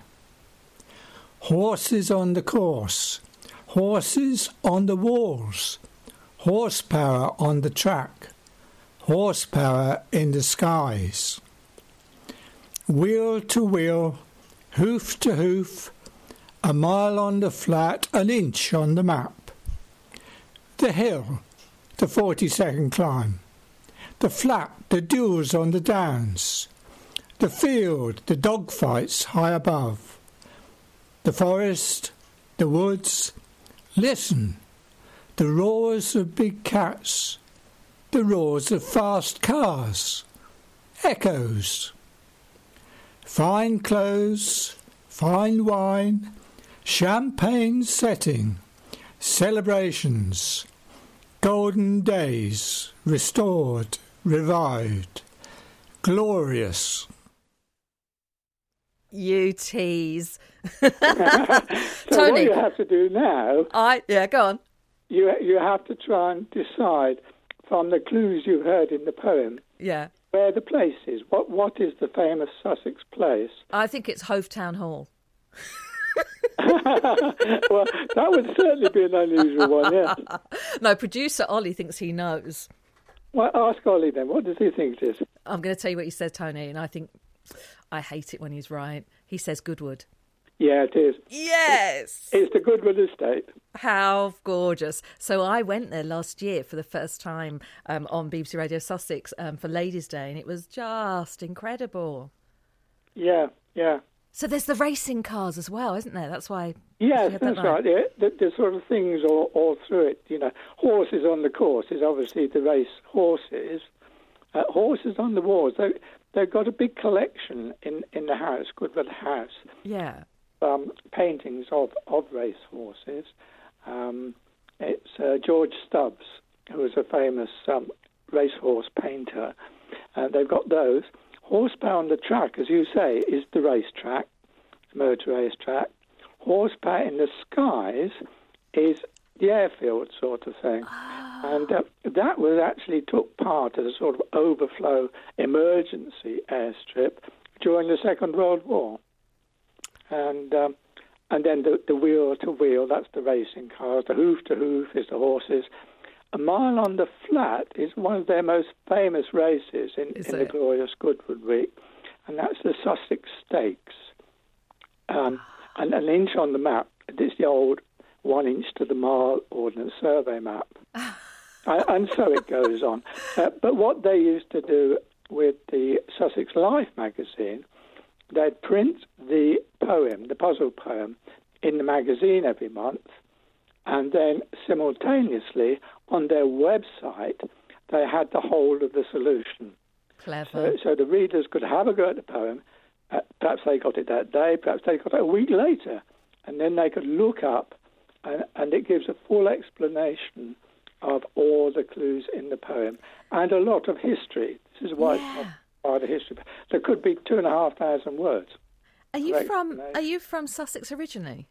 Horses on the course, horses on the walls, horsepower on the track, horsepower in the skies. Wheel to wheel, hoof to hoof, a mile on the flat, an inch on the map. The hill, the forty-second climb. The flat, the duels on the downs. The field, the dogfights high above. The forest, the woods. Listen, the roars of big cats. The roars of fast cars. Echoes. Fine clothes, fine wine, champagne setting. Celebrations, golden days, restored, revived, glorious. You tease. so Tony, what you have to do now, I yeah, go on. You you have to try and decide from the clues you heard in the poem. Yeah. Where the place is. What what is the famous Sussex place? I think it's Hove Town Hall. Well, that would certainly be an unusual one, yes. No, producer Ollie thinks he knows. Well, ask Ollie then. What does he think it is? I'm going to tell you what he says, Tony, and I think I hate it when he's right. He says Goodwood. Yeah, it is. Yes! It's the Goodwood Estate. How gorgeous. So I went there last year for the first time um, on B B C Radio Sussex um, for Ladies' Day, and it was just incredible. Yeah, yeah. So there's the racing cars as well, isn't there? That's why... Yes, that that's right. right. Yeah, the, the sort of things all, all through it, you know. Horses on the course is obviously the race horses. Uh, horses on the walls. They, they've got a big collection in, in the house, Goodwood House. Yeah. Um, paintings of, of race horses. Um, It's uh, George Stubbs, who was a famous um, racehorse painter. Uh, they've got those. Horsepower on the track, as you say, is the racetrack, motor racetrack. Horsepower in the skies is the airfield sort of thing. Oh. And uh, that was actually took part as a sort of overflow emergency airstrip during the Second World War. And um, and then the, the wheel-to-wheel, that's the racing cars. The hoof-to-hoof is the horses. A Mile on the Flat is one of their most famous races in, in the glorious Goodwood Week, and that's the Sussex Stakes. Um, and an inch on the map, this is the old one inch to the mile Ordnance Survey map. and, and so it goes on. Uh, but what they used to do with the Sussex Life magazine, they'd print the poem, the puzzle poem, in the magazine every month, and then simultaneously on their website they had the whole of the solution. Clever. So, so the readers could have a go at the poem. Uh, perhaps they got it that day, perhaps they got it a week later, and then they could look up, and, and it gives a full explanation of all the clues in the poem and a lot of history. This is why yeah. it's not part of history. There could be two and a half thousand words. Are you from? Are you from Sussex originally?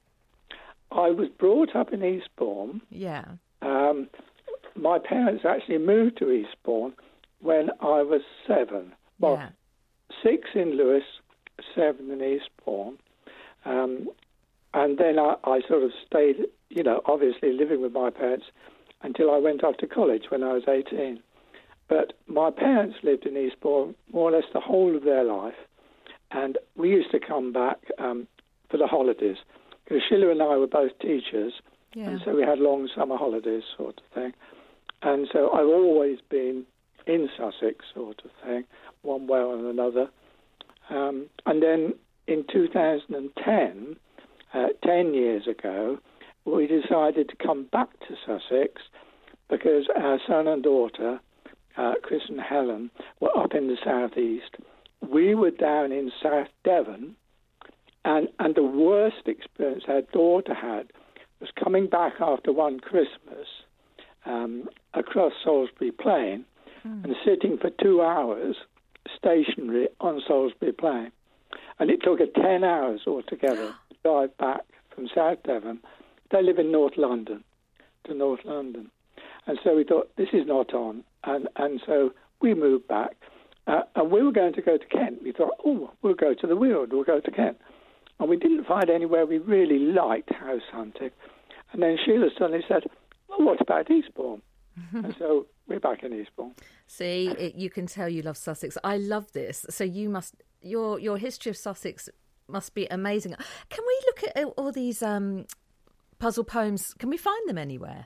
I was brought up in Eastbourne. Yeah. Um, my parents actually moved to Eastbourne when I was seven. Well, yeah. six in Lewes, seven in Eastbourne. Um, and then I, I sort of stayed, you know, obviously living with my parents until I went off to college when I was eighteen. But my parents lived in Eastbourne more or less the whole of their life. And we used to come back um, for the holidays. Because Sheila and I were both teachers, yeah. and so we had long summer holidays sort of thing. And so I've always been in Sussex sort of thing, one way or another. Um, and then in two thousand ten, uh, ten years ago, we decided to come back to Sussex because our son and daughter, uh, Chris and Helen, were up in the southeast. We were down in South Devon. And and the worst experience our daughter had was coming back after one Christmas um, across Salisbury Plain mm. and sitting for two hours stationary on Salisbury Plain. And it took her ten hours altogether to drive back from South Devon. They live in North London, to North London. And so we thought, this is not on. And, and so we moved back. Uh, and we were going to go to Kent. We thought, oh, we'll go to the Weald, we'll go to Kent. And we didn't find anywhere we really liked house hunting. And then Sheila suddenly said, well, what about Eastbourne? And so we're back in Eastbourne. See, it, you can tell you love Sussex. I love this. So you must, your your history of Sussex must be amazing. Can we look at all these um, puzzle poems? Can we find them anywhere?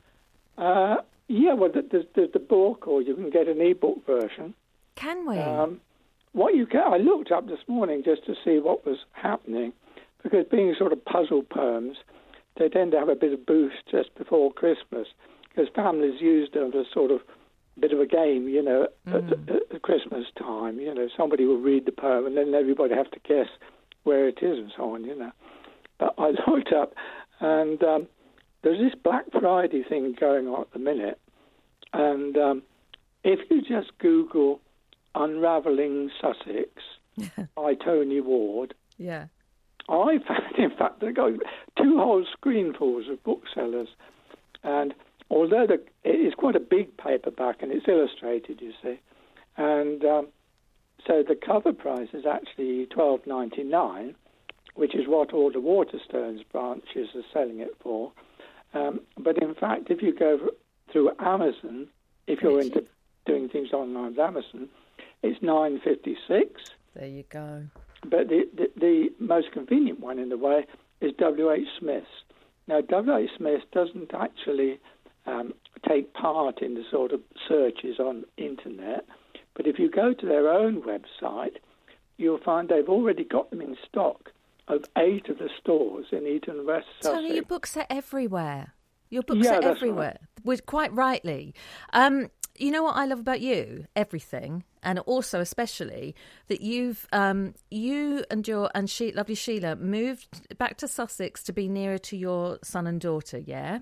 Uh, yeah, well, there's, there's the book, or you can get an e-book version. Can we? Um, What you can, I looked up this morning just to see what was happening, because being sort of puzzle poems, they tend to have a bit of boost just before Christmas, because families use them as sort of a bit of a game, you know, mm. at, at, at Christmas time. You know, somebody will read the poem and then everybody have to guess where it is and so on, you know. But I looked up, and um, there's this Black Friday thing going on at the minute, and um, if you just Google Unravelling Sussex by Tony Ward. Yeah. I found, in fact, they've got two whole screenfuls of booksellers. And although the, it is quite a big paperback and it's illustrated, you see, and um, so the cover price is actually twelve ninety-nine, which is what all the Waterstones branches are selling it for. Um, but in fact, if you go through Amazon, if you're into doing things online with Amazon, it's nine fifty-six. There you go. But the, the the most convenient one in the way is W H Smith's. Now, W H Smith doesn't actually um, take part in the sort of searches on internet, but if you go to their own website, you'll find they've already got them in stock of eight of the stores in Eton West Sussex. Tony, your books are everywhere. Your books yeah, are that's everywhere. Right. With quite rightly. Um, you know what I love about you? Everything. And also especially that you've um, you and your and she, lovely Sheila moved back to Sussex to be nearer to your son and daughter, yeah?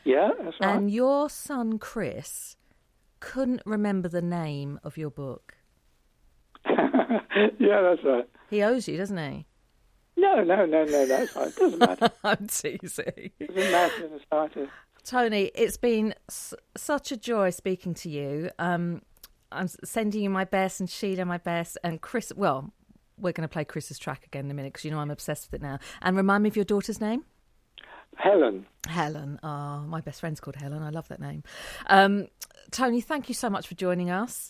Yeah, that's right. And your son, Chris, couldn't remember the name of your book. Yeah, that's right. He owes you, doesn't he? No, no, no, no, that's right. It doesn't matter. I'm teasing. It doesn't matter in the slightest. Tony, it's been s- such a joy speaking to you. Um, I'm sending you my best and Sheila my best. And Chris, well, we're going to play Chris's track again in a minute because you know I'm obsessed with it now. And remind me of your daughter's name? Helen. Helen. Oh, my best friend's called Helen. I love that name. Um, Tony, thank you so much for joining us.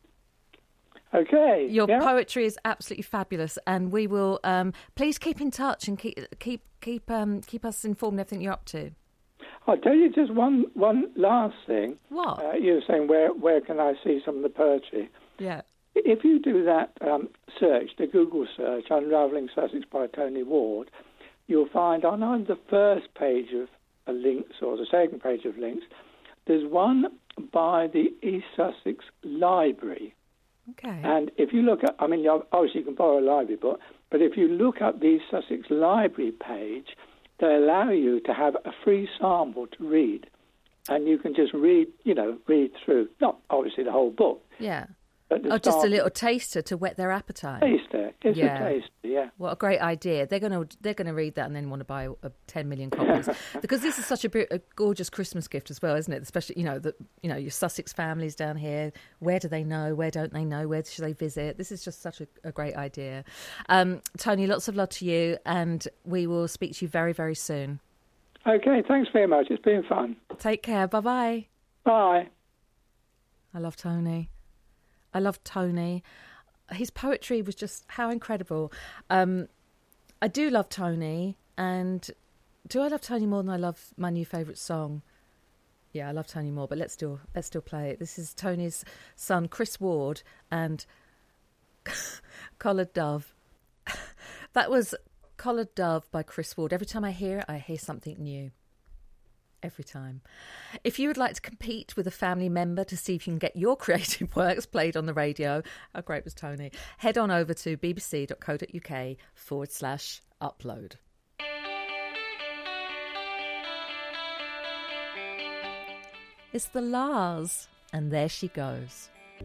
Okay. Your yeah. poetry is absolutely fabulous, and we will um, please keep in touch and keep keep keep um, keep us informed of everything you're up to. I'll tell you just one one last thing. What? Uh, you were saying where where can I see some of the poetry? Yeah. If you do that um, search, the Google search, Unravelling Sussex by Tony Ward, you'll find on either the first page of uh, links or the second page of links, there's one by the East Sussex Library. Okay. And if you look at, I mean, obviously you can borrow a library book, but if you look up the East Sussex Library page, they allow you to have a free sample to read. And you can just read, you know, read through, not obviously the whole book. Yeah. But Oh, just a little taster to whet their appetite. taster. It's Yeah. a taster, yeah. What a great idea! They're going to they're going to read that and then want to buy uh, ten million copies because this is such a, a gorgeous Christmas gift as well, isn't it? Especially you know the you know your Sussex families down here. Where do they know? Where don't they know? Where should they visit? This is just such a, a great idea. Um, Tony, lots of love to you, and we will speak to you very very soon. Okay, thanks very much. It's been fun. Take care. Bye bye. Bye. I love Tony. I love Tony. His poetry was just how incredible. Um, I do love Tony, and do I love Tony more than I love my new favourite song? Yeah, I love Tony more, but let's still let's still play it. This is Tony's son, Chris Ward, and Collared Dove. That was Collared Dove by Chris Ward. Every time I hear it, I hear something new. Every time. If you would like to compete with a family member to see if you can get your creative works played on the radio, how great was Tony? Head on over to bbc.co.uk forward slash upload. It's the Lars, and there she goes.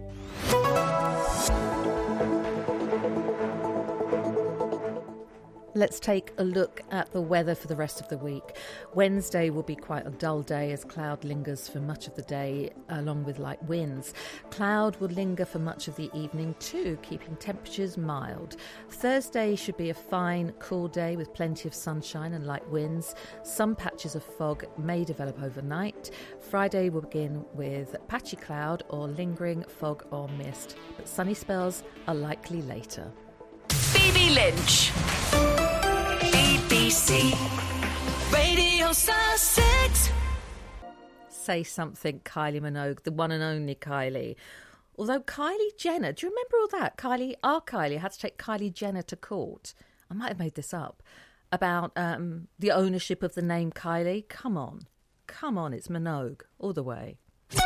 Let's take a look at the weather for the rest of the week. Wednesday will be quite a dull day as cloud lingers for much of the day along with light winds. Cloud will linger for much of the evening too, keeping temperatures mild. Thursday should be a fine, cool day with plenty of sunshine and light winds. Some patches of fog may develop overnight. Friday will begin with patchy cloud or lingering fog or mist, but sunny spells are likely later. Phoebe Lynch. B B C Radio Sussex. Say something, Kylie Minogue, the one and only Kylie. Although Kylie Jenner, do you remember all that? Kylie, our Kylie had to take Kylie Jenner to court. I might have made this up. About um, the ownership of the name Kylie. Come on. Come on, it's Minogue all the way.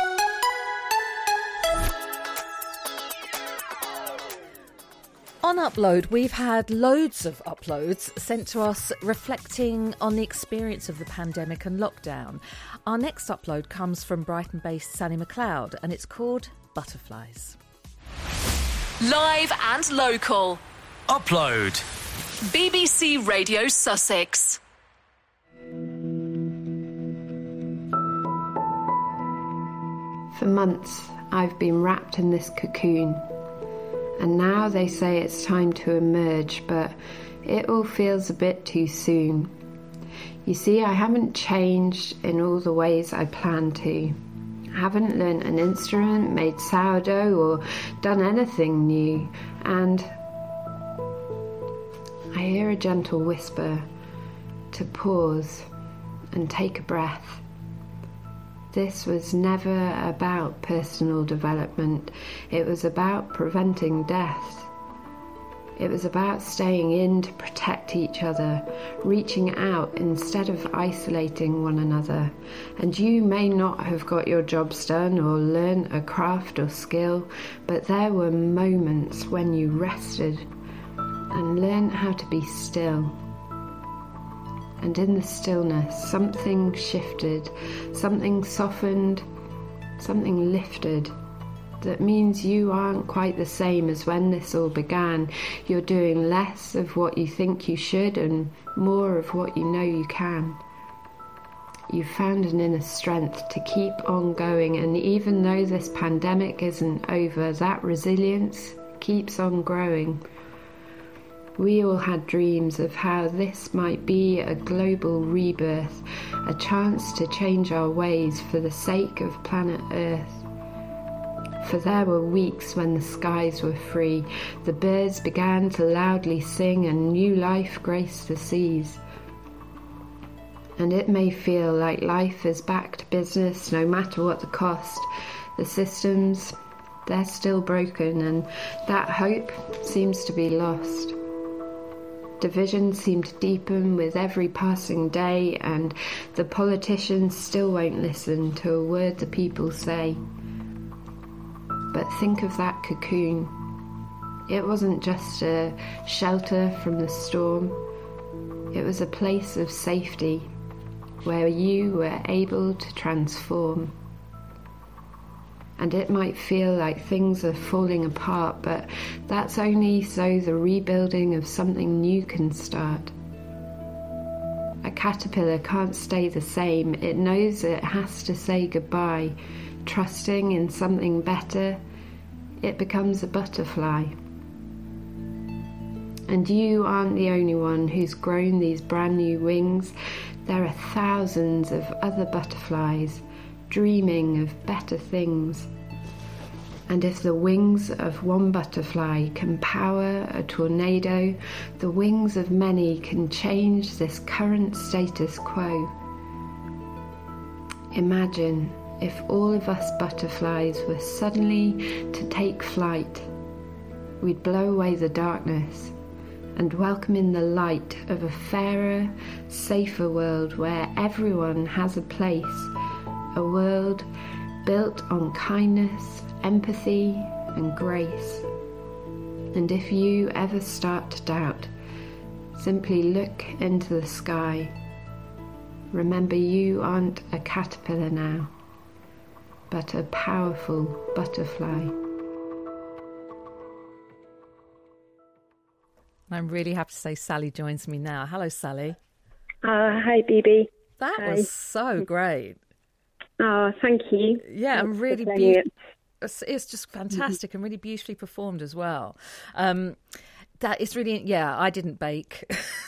On Upload, we've had loads of uploads sent to us reflecting on the experience of the pandemic and lockdown. Our next upload comes from Brighton-based Sally McLeod, and it's called Butterflies. Live and local. Upload. B B C Radio Sussex. For months, I've been wrapped in this cocoon. And now they say it's time to emerge, but it all feels a bit too soon. You see, I haven't changed in all the ways I planned to. I haven't learnt an instrument, made sourdough, or done anything new. And I hear a gentle whisper to pause and take a breath. This was never about personal development. It was about preventing death. It was about staying in to protect each other, reaching out instead of isolating one another. And you may not have got your jobs done or learned a craft or skill, but there were moments when you rested and learned how to be still. And in the stillness, something shifted, something softened, something lifted. That means you aren't quite the same as when this all began. You're doing less of what you think you should and more of what you know you can. You've found an inner strength to keep on going, and even though this pandemic isn't over, that resilience keeps on growing. We all had dreams of how this might be a global rebirth, a chance to change our ways for the sake of planet Earth. For there were weeks when the skies were free, the birds began to loudly sing, and new life graced the seas. And it may feel like life is back to business no matter what the cost. The systems, they're still broken, and that hope seems to be lost. Divisions seem to deepen with every passing day, and the politicians still won't listen to a word the people say. But think of that cocoon. It wasn't just a shelter from the storm. It was a place of safety where you were able to transform. And it might feel like things are falling apart, but that's only so the rebuilding of something new can start. A caterpillar can't stay the same. It knows it has to say goodbye. Trusting in something better, it becomes a butterfly. And you aren't the only one who's grown these brand new wings. There are thousands of other butterflies dreaming of better things. And if the wings of one butterfly can power a tornado, the wings of many can change this current status quo. Imagine if all of us butterflies were suddenly to take flight. We'd blow away the darkness and welcome in the light of a fairer, safer world where everyone has a place, a world built on kindness, empathy and grace. And if you ever start to doubt, simply look into the sky. Remember, you aren't a caterpillar now, but a powerful butterfly. I'm really happy to say Sally joins me now. Hello, Sally. Uh, hi, B B. That hi. was so great. Oh, thank you. Yeah, and really beautiful. It's, it's just fantastic mm-hmm. and really beautifully performed as well. Um, that is really, yeah, I didn't bake.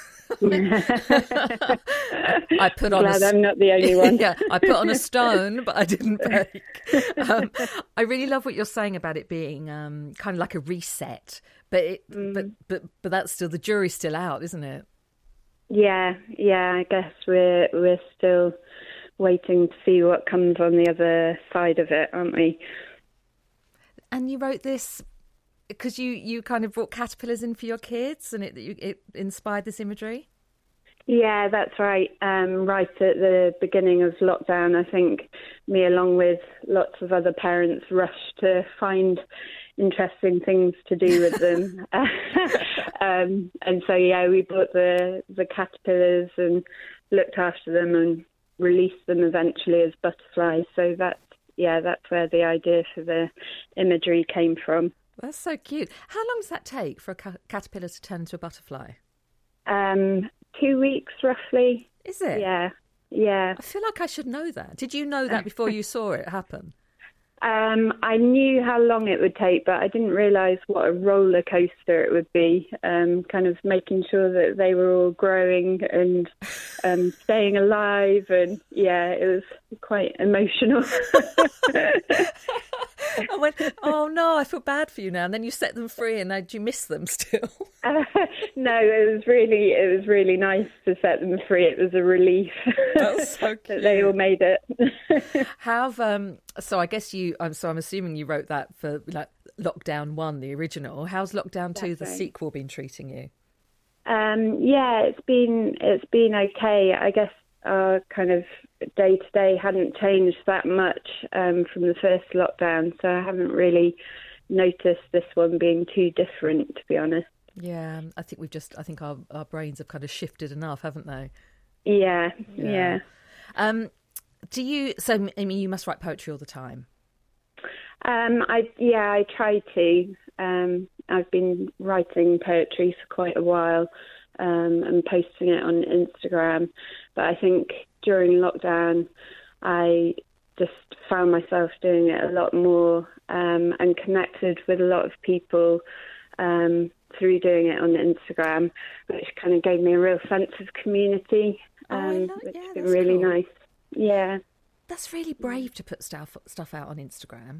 I put on Glad a, I'm not the only one. Yeah, I put on a stone, but I didn't bake. Um, I really love what you're saying about it being um, kind of like a reset, but it, mm. but but but that's still, the jury's still out, isn't it? Yeah, yeah. I guess we're we're still waiting to see what comes on the other side of it, aren't we? And you wrote this because you, you kind of brought caterpillars in for your kids, and it it inspired this imagery? Yeah, that's right. Um, right at the beginning of lockdown, I think me, along with lots of other parents, rushed to find interesting things to do with them. um, and so, yeah, we bought the, the caterpillars and looked after them and released them eventually as butterflies. So that's, yeah, that's where the idea for the imagery came from. That's so cute. How long does that take for a ca- caterpillar to turn into a butterfly? Um, two weeks, roughly. Is it? Yeah, yeah. I feel like I should know that. Did you know that before you saw it happen? Um, I knew how long it would take, but I didn't realise what a roller coaster it would be, um, kind of making sure that they were all growing and um, staying alive. And, yeah, it was quite emotional. I went, oh, no, I feel bad for you now. And then you set them free, and now do you miss them still? Uh, no, it was really it was really nice to set them free. It was a relief. That's so cute. That they all made it. Have um. So I guess you. I'm so I'm assuming you wrote that for like Lockdown One, the original. How's Lockdown Two, the right. sequel, been treating you? Um. Yeah, it's been it's been okay. I guess our kind of day to day hadn't changed that much um, from the first lockdown, so I haven't really noticed this one being too different, to be honest. Yeah, I think we've just, I think our, our brains have kind of shifted enough, haven't they? Yeah, yeah. yeah. Um, do you? So, I mean, you must write poetry all the time. Um, I yeah, I try to. Um, I've been writing poetry for quite a while um, and posting it on Instagram. But I think during lockdown, I just found myself doing it a lot more um, and connected with a lot of people um, through doing it on Instagram, which kind of gave me a real sense of community, um, oh, love, which yeah, has been that's really cool. nice. Yeah. That's really brave to put stuff stuff out on Instagram.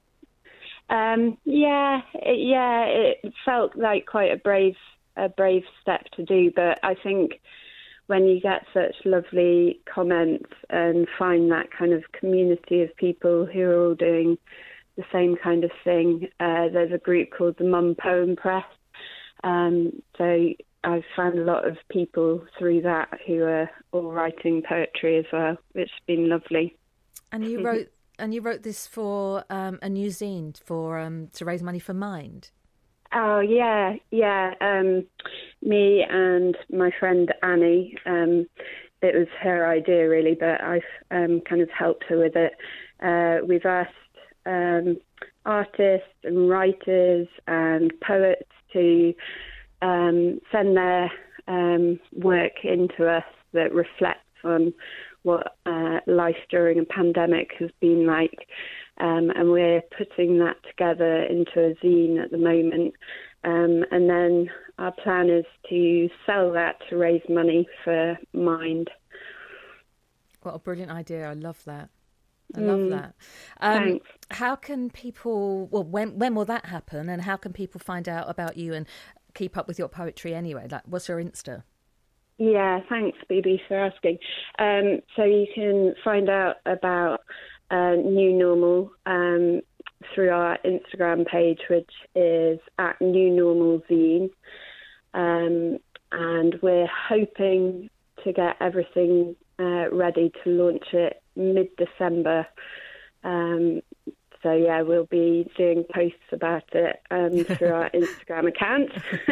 Um, yeah, it, yeah, it felt like quite a brave, a brave step to do. But I think when you get such lovely comments and find that kind of community of people who are all doing the same kind of thing, uh, there's a group called the Mum Poem Press. Um, so I've found a lot of people through that who are all writing poetry as well, which has been lovely. And you wrote. And you wrote this for um, a new zine for um, to raise money for Mind. Oh yeah, yeah. Um, me and my friend Annie. Um, it was her idea really, but I've um, kind of helped her with it. Uh, we've asked um, artists and writers and poets to um, send their um, work into us that reflects on what uh, life during a pandemic has been like. Um, and we're putting that together into a zine at the moment. Um, and then our plan is to sell that to raise money for Mind. What a brilliant idea. I love that. I love mm, that. Um, thanks. How can people, well, when when will that happen? And how can people find out about you and keep up with your poetry anyway? Like, what's your Insta? Yeah, thanks, B B, for asking. Um, so you can find out about uh, New Normal um, through our Instagram page, which is at New Normal Zine. Um, and we're hoping to get everything uh, ready to launch it mid-December. Um, So, yeah, we'll be doing posts about it um, through our Instagram account.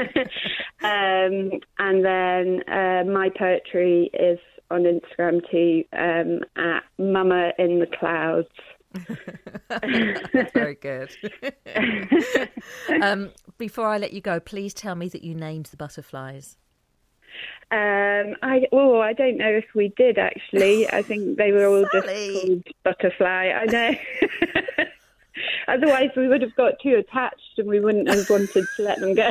um, and then uh, my poetry is on Instagram too, um, at Mama in the Clouds. Very good. um, before I let you go, please tell me that you named the butterflies. Um, I oh, I don't know if we did, actually. I think they were all Sally. just called Butterfly. I know. Otherwise, we would have got too attached and we wouldn't have wanted to let them go.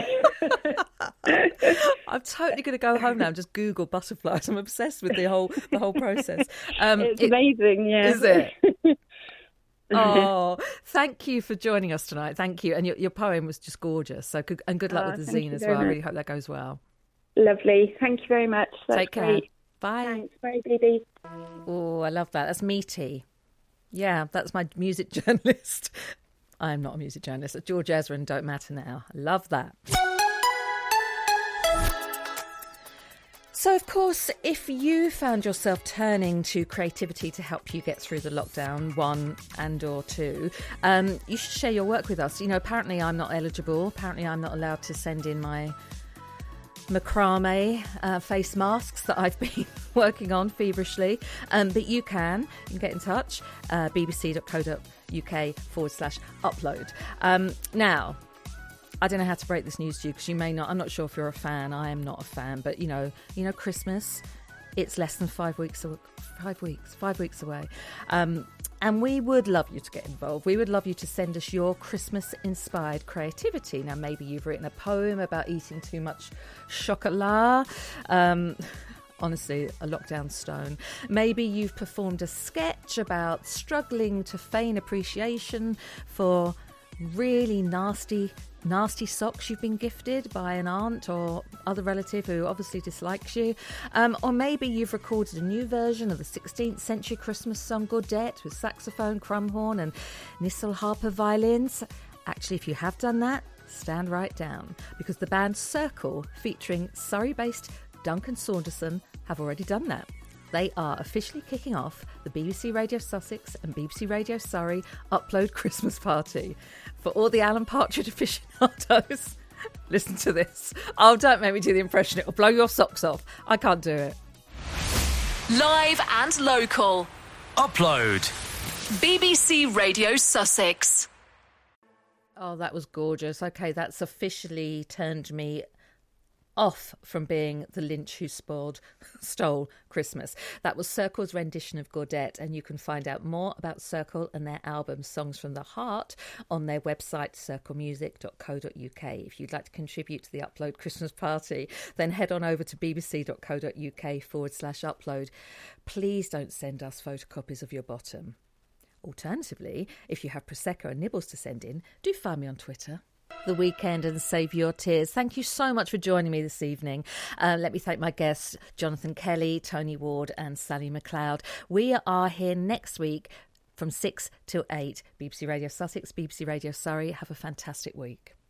I'm totally going to go home now and just Google butterflies. I'm obsessed with the whole the whole process. Um, it's it, amazing, yeah. Is it? Oh, thank you for joining us tonight. Thank you. And your, your poem was just gorgeous. So good, and good luck Oh, with the thank zine you as very well. I really much. hope that goes well. Lovely. Thank you very much. That's Take care. great. Bye. Thanks. Bye, baby. Oh, I love that. That's meaty. Yeah, that's my music journalist. I'm not a music journalist. George Ezra and Don't Matter Now. I love that. So, of course, if you found yourself turning to creativity to help you get through the lockdown, one and or two, um, you should share your work with us. You know, apparently I'm not eligible. Apparently I'm not allowed to send in my macrame uh, face masks that I've been working on feverishly. Um, but you can. You can get in touch. Uh, bbc.co.uk forward slash upload. Um, now... I don't know how to break this news to you because you may not. I'm not sure if you're a fan. I am not a fan, but you know, you know, Christmas, it's less than five weeks. Five weeks, five weeks away, um, and we would love you to get involved. We would love you to send us your Christmas-inspired creativity. Now, maybe you've written a poem about eating too much chocolat. Um, Honestly, a lockdown stone. Maybe you've performed a sketch about struggling to feign appreciation for really nasty. Nasty socks you've been gifted by an aunt or other relative who obviously dislikes you. Um, or maybe you've recorded a new version of the sixteenth century Christmas song Gaudette with saxophone, crumhorn and Nissel Harper violins. Actually, if you have done that, stand right down because the band Circle, featuring Surrey-based Duncan Saunderson, have already done that. They are officially kicking off the B B C Radio Sussex and B B C Radio Surrey Upload Christmas Party. For all the Alan Partridge aficionados, listen to this. Oh, don't make me do the impression. It'll blow your socks off. I can't do it. Live and local. Upload. B B C Radio Sussex. Oh, that was gorgeous. Okay, that's officially turned me off from being the Lynch who spoiled, stole Christmas. That was Circle's rendition of Gaudette, and you can find out more about Circle and their album Songs from the Heart on their website circle music dot co dot uk. If you'd like to contribute to the Upload Christmas party, then head on over to bbc dot co dot uk forward slash upload. Please don't send us photocopies of your bottom. Alternatively, if you have Prosecco and nibbles to send in, do find me on Twitter. The Weekend and Save Your Tears. Thank you so much for joining me this evening. Uh, let me thank my guests, Jonathan Kelly, Tony Ward and Sally McLeod. We are here next week from six till eight. B B C Radio Sussex, B B C Radio Surrey. Have a fantastic week.